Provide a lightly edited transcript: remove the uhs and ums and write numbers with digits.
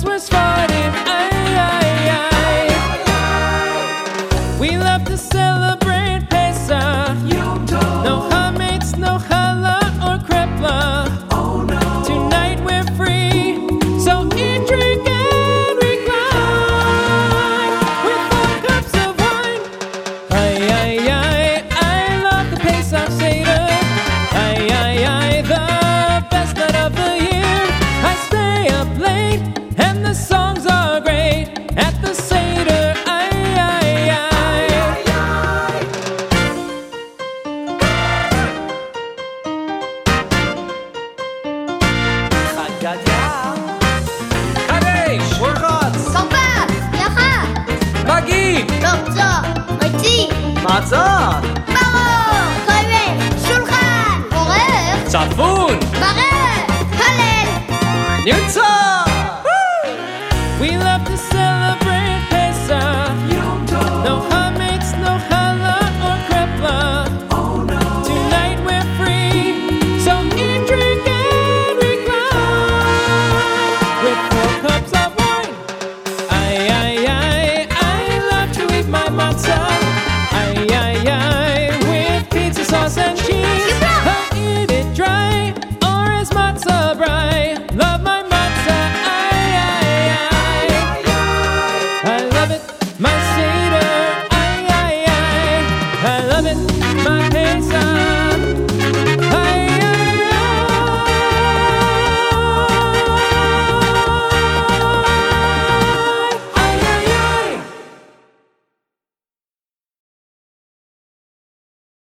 Christmas party. We love to celebrate Pesach. No chametz, no challah or krepla. Tonight we're free, so eat, drink, and recline with 4 cups of wine. I love the Pesach Seder. The best night of the year. I stay up late, and the songs are great at the Seder. Kadesh, Urchatz, Kompas, Yacha, Magid, Lopzo, Moitzi, Matzah, Maror, Kovet, Shulchan, Orer, Tzafun, Barer, Halel. Nirtza. We love to celebrate Pesach. No chametz, no challah or krepla. Tonight we're free, so eat, drink, and recline with 4 cups of wine. I love to eat my matzah. With pizza sauce and cheese. I eat it dry or as matzah brai. Love my matzah. I love it. My